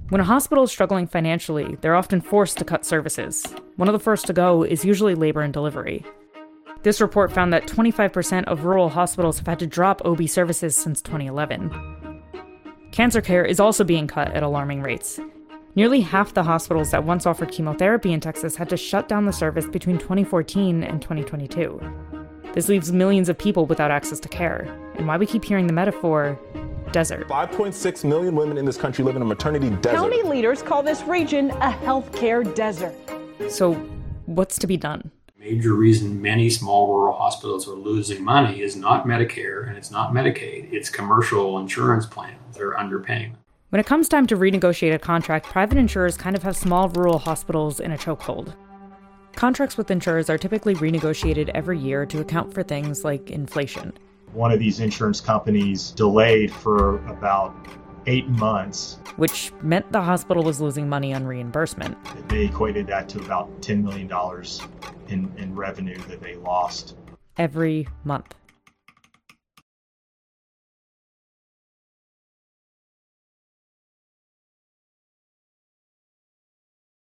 When a hospital is struggling financially, they're often forced to cut services. One of the first to go is usually labor and delivery. This report found that 25% of rural hospitals have had to drop OB services since 2011. Cancer care is also being cut at alarming rates. Nearly half the hospitals that once offered chemotherapy in Texas had to shut down the service between 2014 and 2022. This leaves millions of people without access to care, and why we keep hearing the metaphor, desert. 5.6 million women in this country live in a maternity desert. County leaders call this region a healthcare desert. So, what's to be done? Major reason many small rural hospitals are losing money is not Medicare and it's not Medicaid. It's commercial insurance plans that are underpaying. When it comes time to renegotiate a contract, private insurers kind of have small rural hospitals in a chokehold. Contracts with insurers are typically renegotiated every year to account for things like inflation. One of these insurance companies delayed for about 8 months, which meant the hospital was losing money on reimbursement. They equated that to about $10 million in revenue that they lost. Every month.